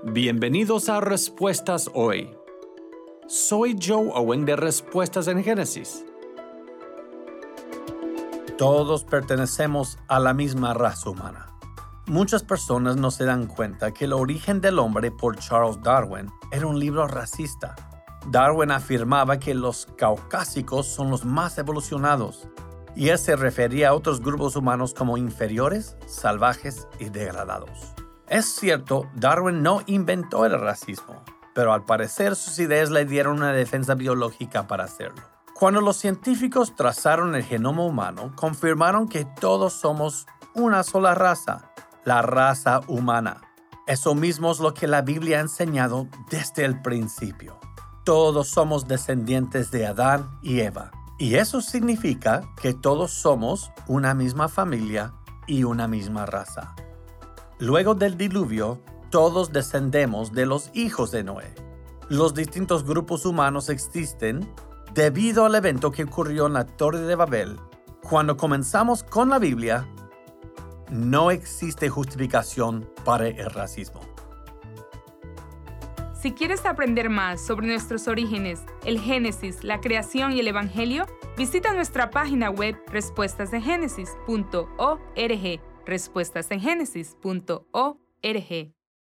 Bienvenidos a Respuestas Hoy. Soy Joe Owen de Respuestas en Génesis. Todos pertenecemos a la misma raza humana. Muchas personas no se dan cuenta que El origen del hombre por Charles Darwin era un libro racista. Darwin afirmaba que los caucásicos son los más evolucionados, y él se refería a otros grupos humanos como inferiores, salvajes y degradados. Es cierto, Darwin no inventó el racismo, pero al parecer sus ideas le dieron una defensa biológica para hacerlo. Cuando los científicos trazaron el genoma humano, confirmaron que todos somos una sola raza, la raza humana. Eso mismo es lo que la Biblia ha enseñado desde el principio. Todos somos descendientes de Adán y Eva, y eso significa que todos somos una misma familia y una misma raza. Luego del diluvio, todos descendemos de los hijos de Noé. Los distintos grupos humanos existen debido al evento que ocurrió en la Torre de Babel. Cuando comenzamos con la Biblia, no existe justificación para el racismo. Si quieres aprender más sobre nuestros orígenes, el Génesis, la creación y el Evangelio, visita nuestra página web respuestasengenesis.org. respuestasengenesis.org